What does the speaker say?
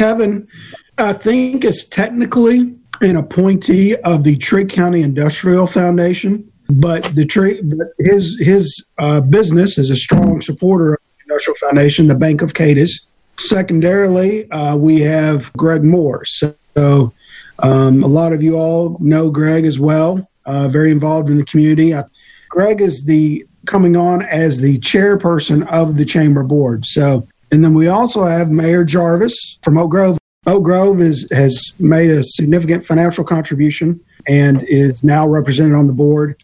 Kevin, I think, is technically an appointee of the Trigg County Industrial Foundation, but his business is a strong supporter of the Industrial Foundation, the Bank of Cadiz. Secondarily, we have Greg Moore. So a lot of you all know Greg as well, very involved in the community. Greg is coming on as the chairperson of the Chamber Board. So, and then we also have Mayor Jarvis from Oak Grove. Oak Grove has made a significant financial contribution and is now represented on the board.